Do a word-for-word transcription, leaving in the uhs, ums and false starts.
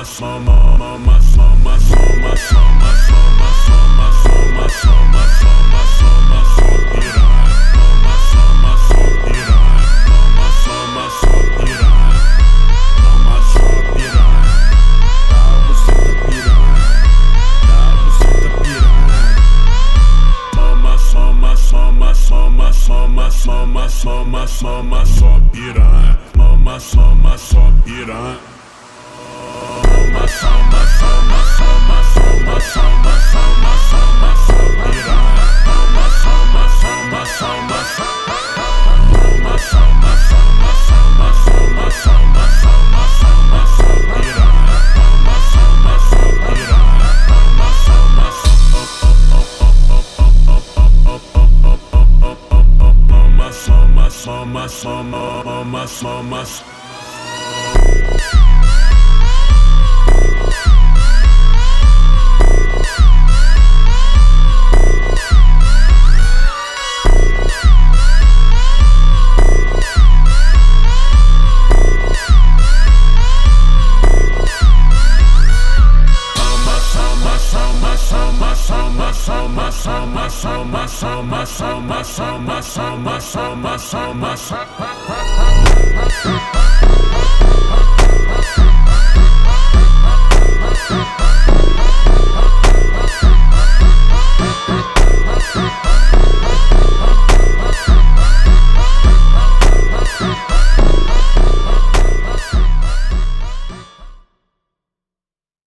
soma, mama, soma, soma, soma, soma, soma, soma, soma, soma, soma, soma, piranha. Mama, soma, soma, piranha. Mama, soma, soma, piranha. Mama, soma, piranha. Dá buceta piranha. Dá buceta piranha. Mama, soma, soma, soma, soma, soma, soma, soma, só piranha. Mama, soma, só piranha. Mama, soma, soma, soma, soma, soma, soma, soma, só piranha. Mama, soma, soma, soma, mama, soma, soma, soma, soma, soma, soma, soma, só piranha. Mama, soma, só piranha. Mama, soma, mama, soma, soma, soma, mama, soma. Soma, soma, soma, soma, soma, soma, soma, soma, soma, soma, soma.